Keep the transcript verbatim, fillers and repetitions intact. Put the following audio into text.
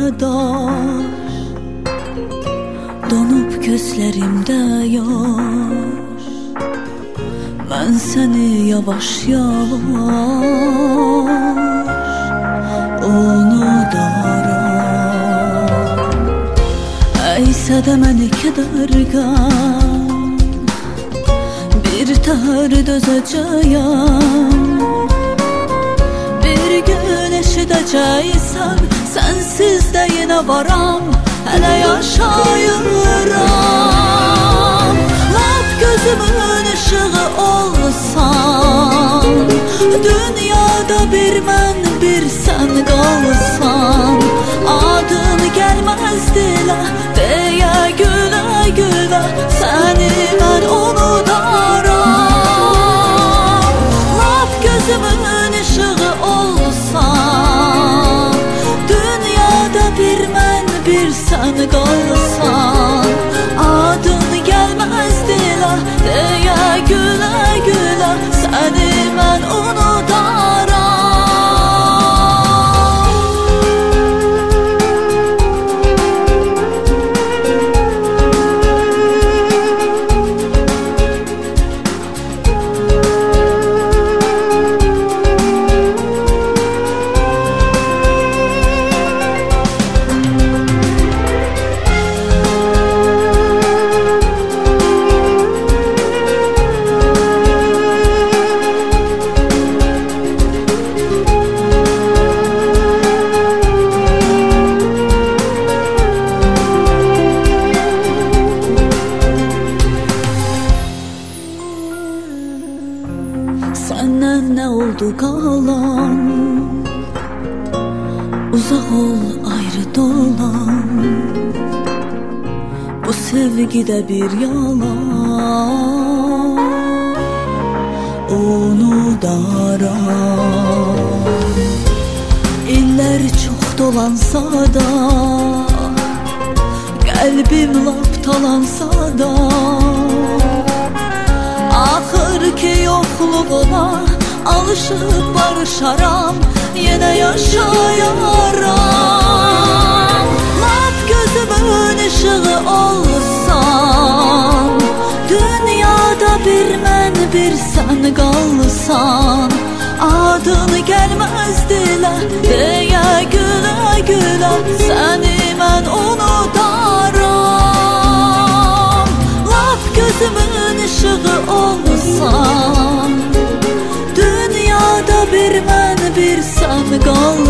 daş, donup gözlerimdə yaş. Mən səni yavaş yavaş unudaram. Əysə də məni kədər qəm, bir təhər dözəcəyəm. Bir gün eşidəcəksən, sənsiz də yenə varam, hələ yaşayıram. Lap gözümün ışığı olsan, dünyada bir mən bir sən qalsan, adın gəlməz dilə, deyə gülə gülə səni mən unudaram. Lap gözümün ışığı olsan, dünyada bir mən bir sən qalsan, adın gəlməz dilə, deyə gülə gülə səni mən unudaram. Səndən nə oldu qalan, uzaq ol ayrı dolan. Bu sevgidə bir yalan, unudaram. İllər çox dolansa da, qəlbim lap talansa da, axır ki yoxluğuna alışıb barışaram, yenə yaşayaram. Lap gözümün ışığı olsan, dünyada bir mən bir sən qalsan, adın gəlməz dilə, deyə gülə gülə səni mən unudaram. Lap gözümün ışığı olsan, dünyada bir mən bir sən qalsan,